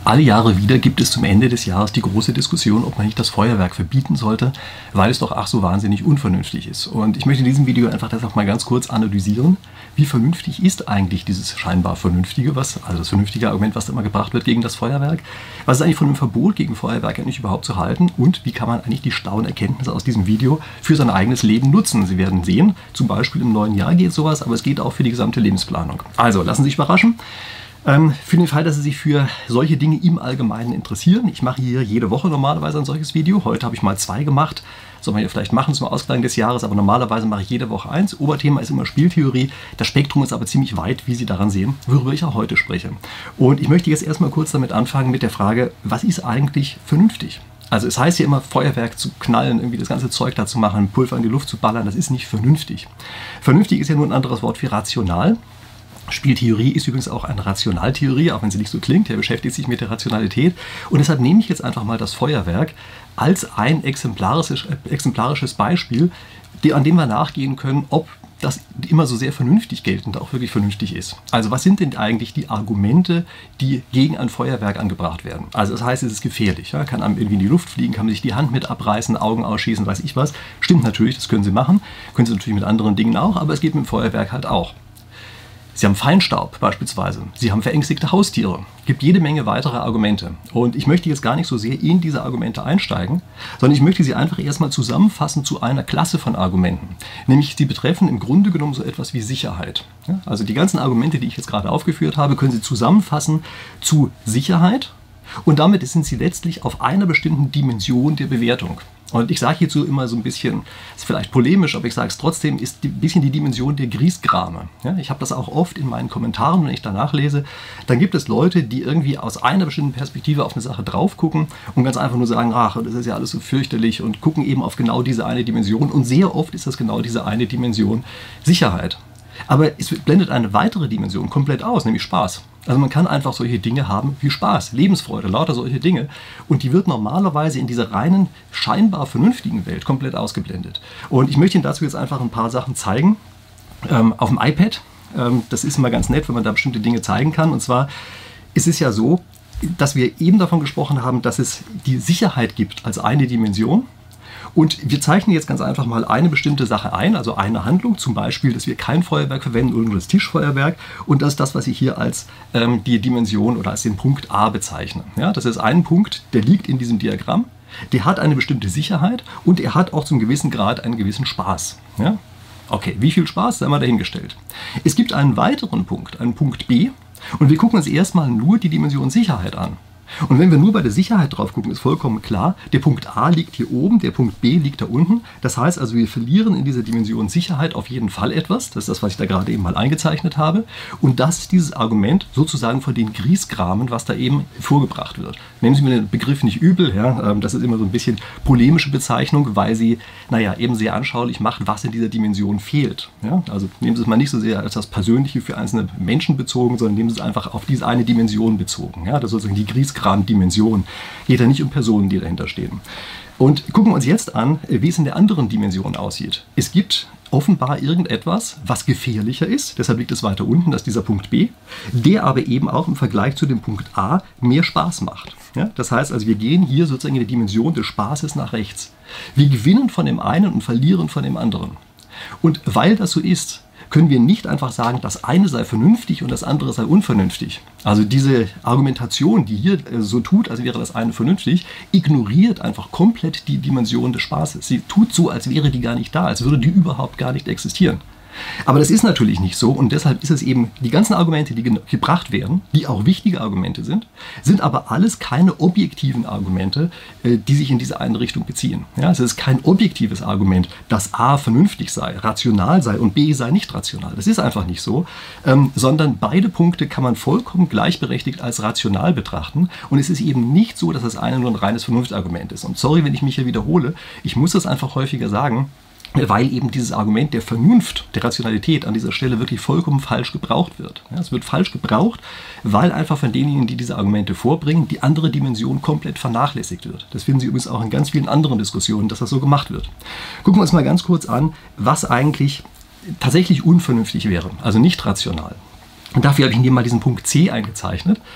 Alle Jahre wieder gibt es zum Ende des Jahres die große Diskussion, ob man nicht das Feuerwerk verbieten sollte, weil es doch ach so wahnsinnig unvernünftig ist. Und ich möchte in diesem Video einfach das auch mal ganz kurz analysieren. Wie vernünftig ist eigentlich dieses scheinbar Vernünftige, also das vernünftige Argument, was da immer gebracht wird gegen das Feuerwerk? Was ist eigentlich von einem Verbot gegen Feuerwerk eigentlich überhaupt zu halten? Und wie kann man eigentlich die schlauen Erkenntnisse aus diesem Video für sein eigenes Leben nutzen? Sie werden sehen, zum Beispiel im neuen Jahr geht sowas, aber es geht auch für die gesamte Lebensplanung. Also, lassen Sie sich überraschen. Für den Fall, dass Sie sich für solche Dinge im Allgemeinen interessieren. Ich mache hier jede Woche normalerweise ein solches Video. Heute habe ich mal 2 gemacht. Soll man ja vielleicht machen zum Ausklang des Jahres, aber normalerweise mache ich jede Woche 1. Oberthema ist immer Spieltheorie. Das Spektrum ist aber ziemlich weit, wie Sie daran sehen, worüber ich auch heute spreche. Und ich möchte jetzt erstmal kurz damit anfangen mit der Frage, was ist eigentlich vernünftig? Also es heißt ja immer, Feuerwerk zu knallen, irgendwie das ganze Zeug da zu machen, Pulver in die Luft zu ballern, das ist nicht vernünftig. Vernünftig ist ja nur ein anderes Wort für rational. Spieltheorie ist übrigens auch eine Rationaltheorie, auch wenn sie nicht so klingt. Er beschäftigt sich mit der Rationalität. Und deshalb nehme ich jetzt einfach mal das Feuerwerk als ein exemplarisches Beispiel, an dem wir nachgehen können, ob das immer so sehr vernünftig geltend auch wirklich vernünftig ist. Also was sind denn eigentlich die Argumente, die gegen ein Feuerwerk angebracht werden? Also das heißt, es ist gefährlich. Ja? Kann einem irgendwie in die Luft fliegen, kann man sich die Hand mit abreißen, Augen ausschießen, weiß ich was. Stimmt natürlich, das können Sie machen. Können Sie natürlich mit anderen Dingen auch, aber es geht mit dem Feuerwerk halt auch. Sie haben Feinstaub beispielsweise, Sie haben verängstigte Haustiere. Es gibt jede Menge weitere Argumente. Und ich möchte jetzt gar nicht so sehr in diese Argumente einsteigen, sondern ich möchte sie einfach erstmal zusammenfassen zu einer Klasse von Argumenten. Nämlich sie betreffen im Grunde genommen so etwas wie Sicherheit. Ja, also die ganzen Argumente, die ich jetzt gerade aufgeführt habe, können Sie zusammenfassen zu Sicherheit. Und damit sind sie letztlich auf einer bestimmten Dimension der Bewertung. Und ich sage hierzu immer so ein bisschen, ist vielleicht polemisch, aber ich sage es trotzdem, ist ein bisschen die Dimension der Griesgrame. Ja, ich habe das auch oft in meinen Kommentaren, wenn ich danach lese. Dann gibt es Leute, die irgendwie aus einer bestimmten Perspektive auf eine Sache drauf gucken und ganz einfach nur sagen, ach, das ist ja alles so fürchterlich und gucken eben auf genau diese eine Dimension. Und sehr oft ist das genau diese eine Dimension Sicherheit. Aber es blendet eine weitere Dimension komplett aus, nämlich Spaß. Also man kann einfach solche Dinge haben wie Spaß, Lebensfreude, lauter solche Dinge. Und die wird normalerweise in dieser reinen, scheinbar vernünftigen Welt komplett ausgeblendet. Und ich möchte Ihnen dazu jetzt einfach ein paar Sachen zeigen. Auf dem iPad, das ist immer ganz nett, wenn man da bestimmte Dinge zeigen kann. Und zwar ist es ja so, dass wir eben davon gesprochen haben, dass es die Sicherheit gibt als eine Dimension. Und wir zeichnen jetzt ganz einfach mal eine bestimmte Sache ein, also eine Handlung, zum Beispiel, dass wir kein Feuerwerk verwenden oder nur das Tischfeuerwerk. Und das ist das, was ich hier als die Dimension oder als den Punkt A bezeichne. Ja, das ist ein Punkt, der liegt in diesem Diagramm, der hat eine bestimmte Sicherheit und er hat auch zum gewissen Grad einen gewissen Spaß. Ja? Okay, wie viel Spaß, sei mal dahingestellt. Es gibt einen weiteren Punkt, einen Punkt B, und wir gucken uns erstmal nur die Dimension Sicherheit an. Und wenn wir nur bei der Sicherheit drauf gucken, ist vollkommen klar, der Punkt A liegt hier oben, der Punkt B liegt da unten. Das heißt also, wir verlieren in dieser Dimension Sicherheit auf jeden Fall etwas. Das ist das, was ich da gerade eben mal eingezeichnet habe. Und das ist dieses Argument sozusagen von den Griesgramen, was da eben vorgebracht wird. Nehmen Sie mir den Begriff nicht übel, ja? Das ist immer so ein bisschen polemische Bezeichnung, weil sie, eben sehr anschaulich macht, was in dieser Dimension fehlt. Ja? Also nehmen Sie es mal nicht so sehr als das Persönliche für einzelne Menschen bezogen, sondern nehmen Sie es einfach auf diese eine Dimension bezogen. Ja? Das ist sozusagen die Dimension. Geht ja nicht um Personen, die dahinter stehen. Und gucken wir uns jetzt an, wie es in der anderen Dimension aussieht. Es gibt offenbar irgendetwas, was gefährlicher ist, deshalb liegt es weiter unten, das ist dieser Punkt B, der aber eben auch im Vergleich zu dem Punkt A mehr Spaß macht. Ja, das heißt also, wir gehen hier sozusagen in der Dimension des Spaßes nach rechts. Wir gewinnen von dem einen und verlieren von dem anderen. Und weil das so ist, können wir nicht einfach sagen, das eine sei vernünftig und das andere sei unvernünftig. Also diese Argumentation, die hier so tut, als wäre das eine vernünftig, ignoriert einfach komplett die Dimension des Spaßes. Sie tut so, als wäre die gar nicht da, als würde die überhaupt gar nicht existieren. Aber das ist natürlich nicht so und deshalb ist es eben, die ganzen Argumente, die gebracht werden, die auch wichtige Argumente sind aber alles keine objektiven Argumente, die sich in diese eine Richtung beziehen. Ja, es ist kein objektives Argument, dass A vernünftig sei, rational sei und B sei nicht rational. Das ist einfach nicht so, sondern beide Punkte kann man vollkommen gleichberechtigt als rational betrachten und es ist eben nicht so, dass das eine nur ein reines Vernunftargument ist. Und sorry, wenn ich mich hier wiederhole, ich muss das einfach häufiger sagen, weil eben dieses Argument der Vernunft, der Rationalität an dieser Stelle wirklich vollkommen falsch gebraucht wird. Ja, es wird falsch gebraucht, weil einfach von denjenigen, die diese Argumente vorbringen, die andere Dimension komplett vernachlässigt wird. Das finden Sie übrigens auch in ganz vielen anderen Diskussionen, dass das so gemacht wird. Gucken wir uns mal ganz kurz an, was eigentlich tatsächlich unvernünftig wäre, also nicht rational. Und dafür habe ich hier mal diesen Punkt C eingezeichnet.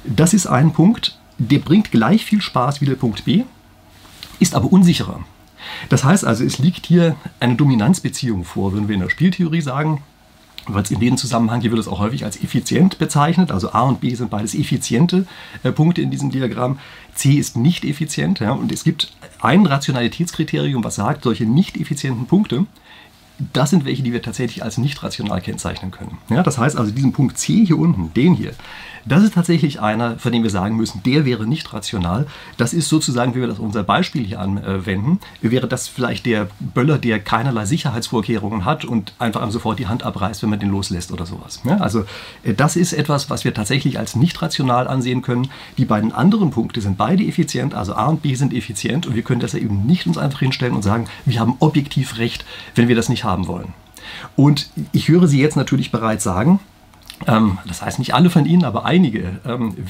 Das ist ein Punkt, der bringt gleich viel Spaß wie der Punkt B, ist aber unsicherer. Das heißt also, es liegt hier eine Dominanzbeziehung vor, würden wir in der Spieltheorie sagen, weil es in dem Zusammenhang, hier wird es auch häufig als effizient bezeichnet, also A und B sind beides effiziente Punkte in diesem Diagramm, C ist nicht effizient, ja, und es gibt ein Rationalitätskriterium, was sagt, solche nicht effizienten Punkte, das sind welche, die wir tatsächlich als nicht rational kennzeichnen können. Ja, das heißt also, diesen Punkt C hier unten, den hier, das ist tatsächlich einer, von dem wir sagen müssen, der wäre nicht rational. Das ist sozusagen, wie wir das unser Beispiel hier anwenden, wäre das vielleicht der Böller, der keinerlei Sicherheitsvorkehrungen hat und einfach einem sofort die Hand abreißt, wenn man den loslässt oder sowas. Ja, also das ist etwas, was wir tatsächlich als nicht rational ansehen können. Die beiden anderen Punkte sind beide effizient, also A und B sind effizient und wir können das ja eben nicht uns einfach hinstellen und sagen, wir haben objektiv recht, wenn wir das nicht haben wollen. Und ich höre Sie jetzt natürlich bereits sagen, das heißt nicht alle von Ihnen, aber einige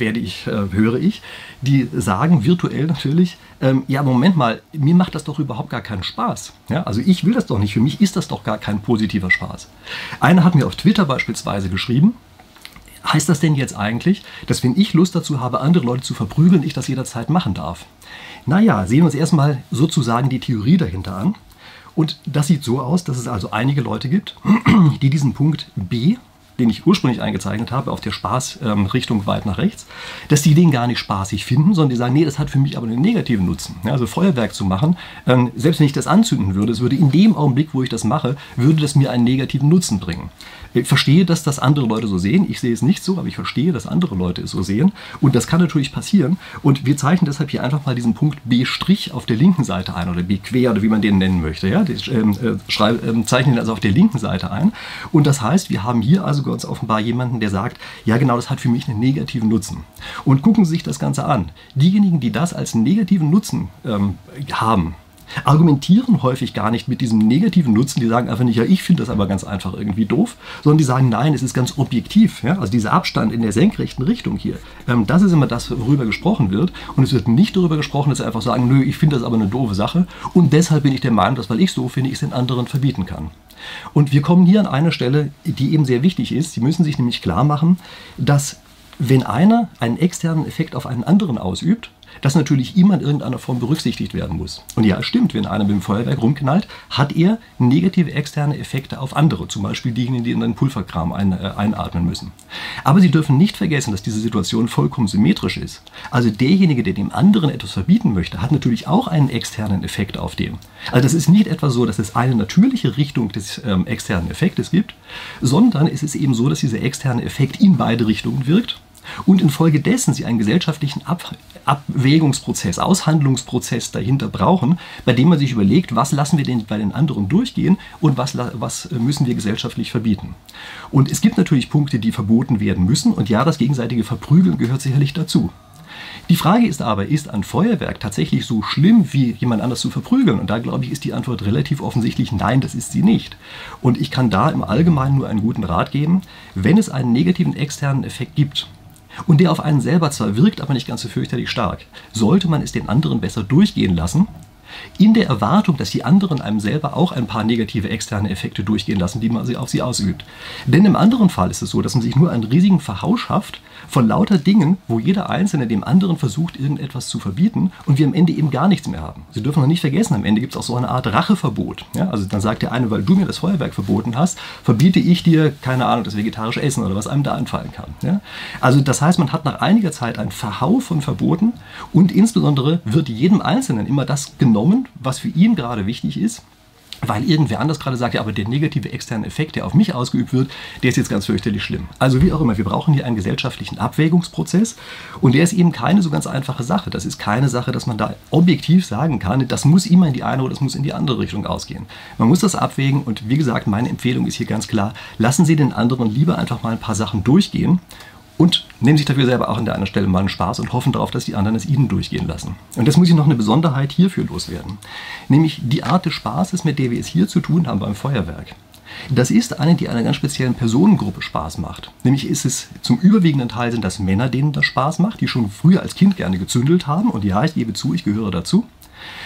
höre ich, die sagen virtuell natürlich, ja Moment mal, mir macht das doch überhaupt gar keinen Spaß. Ja, also ich will das doch nicht, für mich ist das doch gar kein positiver Spaß. Einer hat mir auf Twitter beispielsweise geschrieben, heißt das denn jetzt eigentlich, dass wenn ich Lust dazu habe, andere Leute zu verprügeln, ich das jederzeit machen darf? Naja, sehen wir uns erstmal sozusagen die Theorie dahinter an. Und das sieht so aus, dass es also einige Leute gibt, die diesen Punkt B, den ich ursprünglich eingezeichnet habe, auf der Spaßrichtung weit nach rechts, dass die den gar nicht spaßig finden, sondern die sagen, nee, das hat für mich aber einen negativen Nutzen. Ja, also Feuerwerk zu machen, selbst wenn ich das anzünden würde, es würde in dem Augenblick, wo ich das mache, würde das mir einen negativen Nutzen bringen. Ich verstehe, dass das andere Leute so sehen. Ich sehe es nicht so, aber ich verstehe, dass andere Leute es so sehen. Und das kann natürlich passieren. Und wir zeichnen deshalb hier einfach mal diesen Punkt B' auf der linken Seite ein oder B quer oder wie man den nennen möchte. Ja? Zeichnen ihn also auf der linken Seite ein. Und das heißt, wir haben hier also ganz offenbar jemanden, der sagt, ja genau, das hat für mich einen negativen Nutzen. Und gucken Sie sich das Ganze an. Diejenigen, die das als negativen Nutzen haben, argumentieren häufig gar nicht mit diesem negativen Nutzen, die sagen einfach nicht, ja, ich finde das aber ganz einfach irgendwie doof, sondern die sagen, nein, es ist ganz objektiv. Ja? Also dieser Abstand in der senkrechten Richtung hier, das ist immer das, worüber gesprochen wird. Und es wird nicht darüber gesprochen, dass sie einfach sagen, nö, ich finde das aber eine doofe Sache und deshalb bin ich der Meinung, dass, weil ich es doof finde, ich es den anderen verbieten kann. Und wir kommen hier an eine Stelle, die eben sehr wichtig ist. Sie müssen sich nämlich klar machen, dass wenn einer einen externen Effekt auf einen anderen ausübt, das natürlich immer in irgendeiner Form berücksichtigt werden muss. Und ja, es stimmt, wenn einer mit dem Feuerwerk rumknallt, hat er negative externe Effekte auf andere, zum Beispiel diejenigen, die in den Pulverkram einatmen müssen. Aber Sie dürfen nicht vergessen, dass diese Situation vollkommen symmetrisch ist. Also derjenige, der dem anderen etwas verbieten möchte, hat natürlich auch einen externen Effekt auf den. Also das ist nicht etwa so, dass es eine natürliche Richtung des externen Effektes gibt, sondern es ist eben so, dass dieser externe Effekt in beide Richtungen wirkt. Und infolgedessen Sie einen gesellschaftlichen Abwägungsprozess, Aushandlungsprozess dahinter brauchen, bei dem man sich überlegt, was lassen wir denn bei den anderen durchgehen und was müssen wir gesellschaftlich verbieten. Und es gibt natürlich Punkte, die verboten werden müssen und ja, das gegenseitige Verprügeln gehört sicherlich dazu. Die Frage ist aber, ist ein Feuerwerk tatsächlich so schlimm, wie jemand anders zu verprügeln? Und da, glaube ich, ist die Antwort relativ offensichtlich, nein, das ist sie nicht. Und ich kann da im Allgemeinen nur einen guten Rat geben, wenn es einen negativen externen Effekt gibt, und der auf einen selber zwar wirkt, aber nicht ganz so fürchterlich stark, sollte man es den anderen besser durchgehen lassen, in der Erwartung, dass die anderen einem selber auch ein paar negative externe Effekte durchgehen lassen, die man auf sie ausübt. Denn im anderen Fall ist es so, dass man sich nur einen riesigen Verhausch schafft von lauter Dingen, wo jeder Einzelne dem anderen versucht, irgendetwas zu verbieten und wir am Ende eben gar nichts mehr haben. Sie dürfen noch nicht vergessen, am Ende gibt es auch so eine Art Racheverbot. Ja, also dann sagt der eine, weil du mir das Feuerwerk verboten hast, verbiete ich dir, keine Ahnung, das vegetarische Essen oder was einem da einfallen kann. Ja? Also das heißt, man hat nach einiger Zeit einen Verhau von Verboten und insbesondere wird jedem Einzelnen immer das genommen, was für ihn gerade wichtig ist, weil irgendwer anders gerade sagt, ja, aber der negative externe Effekt, der auf mich ausgeübt wird, der ist jetzt ganz fürchterlich schlimm. Also wie auch immer, wir brauchen hier einen gesellschaftlichen Abwägungsprozess und der ist eben keine so ganz einfache Sache. Das ist keine Sache, dass man da objektiv sagen kann, das muss immer in die eine oder das muss in die andere Richtung ausgehen. Man muss das abwägen und wie gesagt, meine Empfehlung ist hier ganz klar, lassen Sie den anderen lieber einfach mal ein paar Sachen durchgehen und nehmen sich dafür selber auch an der einen Stelle mal einen Spaß und hoffen darauf, dass die anderen es ihnen durchgehen lassen. Und jetzt muss ich noch eine Besonderheit hierfür loswerden. Nämlich die Art des Spaßes, mit der wir es hier zu tun haben beim Feuerwerk. Das ist eine, die einer ganz speziellen Personengruppe Spaß macht. Nämlich ist es zum überwiegenden Teil sind das Männer, denen das Spaß macht, die schon früher als Kind gerne gezündelt haben. Und ja, ich gebe zu, ich gehöre dazu.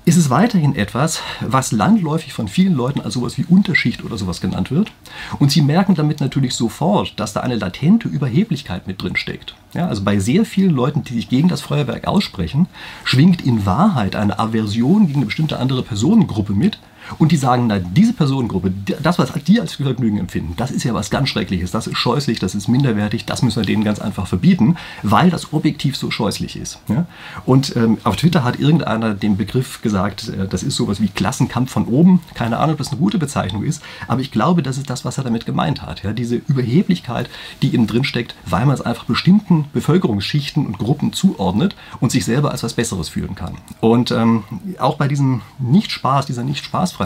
ist es weiterhin etwas, was landläufig von vielen Leuten als sowas wie Unterschicht oder sowas genannt wird. Und sie merken damit natürlich sofort, dass da eine latente Überheblichkeit mit drin steckt. Ja, also bei sehr vielen Leuten, die sich gegen das Feuerwerk aussprechen, schwingt in Wahrheit eine Aversion gegen eine bestimmte andere Personengruppe mit. Und die sagen, na, diese Personengruppe, das, was die als Vergnügen empfinden, das ist ja was ganz Schreckliches, das ist scheußlich, das ist minderwertig, das müssen wir denen ganz einfach verbieten, weil das objektiv so scheußlich ist. Ja? Und auf Twitter hat irgendeiner den Begriff gesagt, das ist sowas wie Klassenkampf von oben. Keine Ahnung, ob das eine gute Bezeichnung ist, aber ich glaube, das ist das, was er damit gemeint hat. Ja? Diese Überheblichkeit, die eben drin steckt, weil man es einfach bestimmten Bevölkerungsschichten und Gruppen zuordnet und sich selber als was Besseres fühlen kann. Und auch bei diesem Nicht-Spaß, dieser Nicht-Spaß-Fraktion,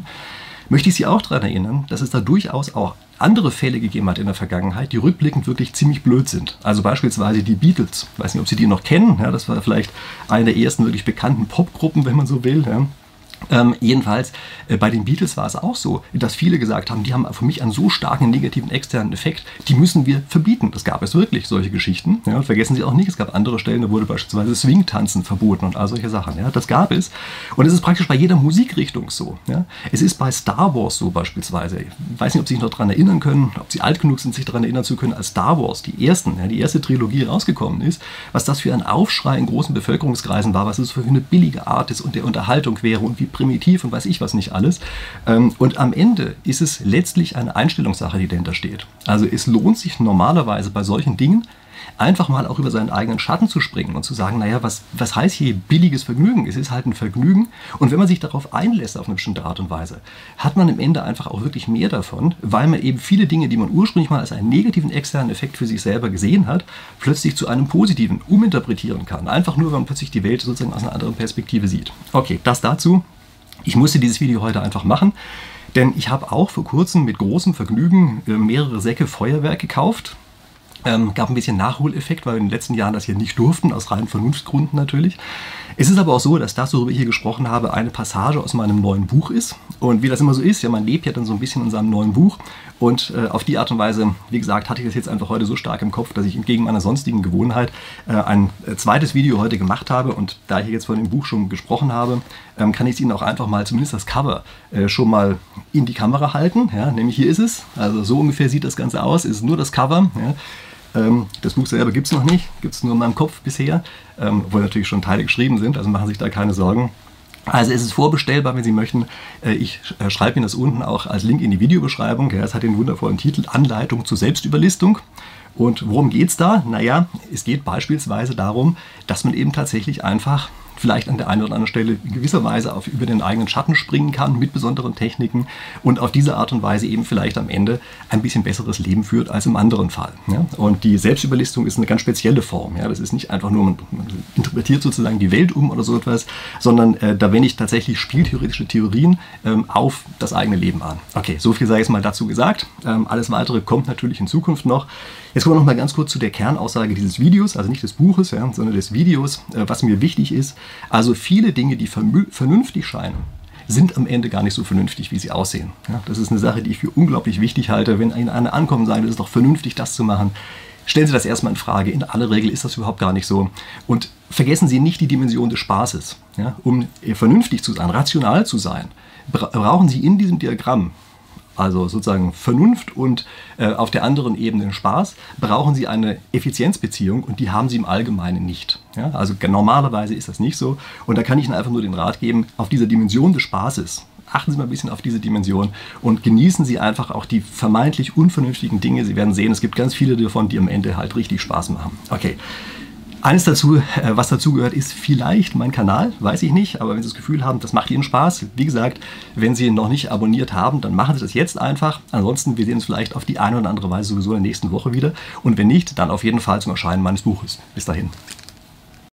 möchte ich Sie auch daran erinnern, dass es da durchaus auch andere Fälle gegeben hat in der Vergangenheit, die rückblickend wirklich ziemlich blöd sind. Also beispielsweise die Beatles. Ich weiß nicht, ob Sie die noch kennen. Ja, das war vielleicht eine der ersten wirklich bekannten Popgruppen, wenn man so will. Ja. Jedenfalls, bei den Beatles war es auch so, dass viele gesagt haben, die haben für mich einen so starken negativen externen Effekt, die müssen wir verbieten. Das gab es wirklich, solche Geschichten. Ja, und vergessen Sie auch nicht, es gab andere Stellen, da wurde beispielsweise Swing-Tanzen verboten und all solche Sachen. Ja, das gab es. Und es ist praktisch bei jeder Musikrichtung so. Ja. Es ist bei Star Wars so beispielsweise. Ich weiß nicht, ob Sie sich noch daran erinnern können, ob Sie alt genug sind, sich daran erinnern zu können, als Star Wars, die erste Trilogie rausgekommen ist, was das für ein Aufschrei in großen Bevölkerungskreisen war, was es für eine billige Art ist und der Unterhaltung wäre und wie primitiv und weiß ich was nicht alles. Und am Ende ist es letztlich eine Einstellungssache, die dahinter steht. Also es lohnt sich normalerweise bei solchen Dingen einfach mal auch über seinen eigenen Schatten zu springen und zu sagen, naja, was heißt hier billiges Vergnügen? Es ist halt ein Vergnügen und wenn man sich darauf einlässt auf eine bestimmte Art und Weise, hat man am Ende einfach auch wirklich mehr davon, weil man eben viele Dinge, die man ursprünglich mal als einen negativen externen Effekt für sich selber gesehen hat, plötzlich zu einem positiven uminterpretieren kann. Einfach nur, weil man plötzlich die Welt sozusagen aus einer anderen Perspektive sieht. Okay, das dazu. Ich musste dieses Video heute einfach machen, denn ich habe auch vor kurzem mit großem Vergnügen mehrere Säcke Feuerwerk gekauft. Gab ein bisschen Nachholeffekt, weil wir in den letzten Jahren das hier nicht durften, aus reinen Vernunftgründen natürlich. Es ist aber auch so, dass das, worüber ich hier gesprochen habe, eine Passage aus meinem neuen Buch ist. Und wie das immer so ist, ja, man lebt ja dann so ein bisschen in seinem neuen Buch. Und auf die Art und Weise, wie gesagt, hatte ich das jetzt einfach heute so stark im Kopf, dass ich entgegen meiner sonstigen Gewohnheit ein zweites Video heute gemacht habe. Und da ich jetzt von dem Buch schon gesprochen habe, kann ich Ihnen auch einfach mal zumindest das Cover schon mal in die Kamera halten. Ja, nämlich hier ist es. Also so ungefähr sieht das Ganze aus. Es ist nur das Cover. Ja. Das Buch selber gibt es noch nicht, gibt es nur in meinem Kopf bisher, obwohl natürlich schon Teile geschrieben sind, also machen Sie sich da keine Sorgen. Also es ist vorbestellbar, wenn Sie möchten. Ich schreibe Ihnen das unten auch als Link in die Videobeschreibung. Es hat den wundervollen Titel Anleitung zur Selbstüberlistung. Und worum geht es da? Naja, es geht beispielsweise darum, dass man eben tatsächlich einfach vielleicht an der einen oder anderen Stelle in gewisser Weise über den eigenen Schatten springen kann mit besonderen Techniken und auf diese Art und Weise eben vielleicht am Ende ein bisschen besseres Leben führt als im anderen Fall. Ja? Und die Selbstüberlistung ist eine ganz spezielle Form. Ja? Das ist nicht einfach nur, man interpretiert sozusagen die Welt um oder so etwas, sondern da wende ich tatsächlich spieltheoretische Theorien auf das eigene Leben an. Okay, so viel sei jetzt mal dazu gesagt. Alles Weitere kommt natürlich in Zukunft noch. Jetzt kommen wir noch mal ganz kurz zu der Kernaussage dieses Videos, also nicht des Buches, ja, sondern des Videos, was mir wichtig ist. Also viele Dinge, die vernünftig scheinen, sind am Ende gar nicht so vernünftig, wie sie aussehen. Ja, das ist eine Sache, die ich für unglaublich wichtig halte. Wenn Ihnen einer ankommt und sagt, es ist doch vernünftig, das zu machen, stellen Sie das erstmal in Frage. In aller Regel ist das überhaupt gar nicht so. Und vergessen Sie nicht die Dimension des Spaßes. Ja, um vernünftig zu sein, rational zu sein, brauchen Sie in diesem Diagramm, also sozusagen Vernunft und auf der anderen Ebene Spaß, brauchen Sie eine Effizienzbeziehung und die haben Sie im Allgemeinen nicht. Ja? Also normalerweise ist das nicht so und da kann ich Ihnen einfach nur den Rat geben, auf dieser Dimension des Spaßes, achten Sie mal ein bisschen auf diese Dimension und genießen Sie einfach auch die vermeintlich unvernünftigen Dinge. Sie werden sehen, es gibt ganz viele davon, die am Ende halt richtig Spaß machen. Okay. Eines dazu, was dazu gehört, ist vielleicht mein Kanal, weiß ich nicht, aber wenn Sie das Gefühl haben, das macht Ihnen Spaß, wie gesagt, wenn Sie ihn noch nicht abonniert haben, dann machen Sie das jetzt einfach. Ansonsten, wir sehen uns vielleicht auf die eine oder andere Weise sowieso in der nächsten Woche wieder und wenn nicht, dann auf jeden Fall zum Erscheinen meines Buches. Bis dahin.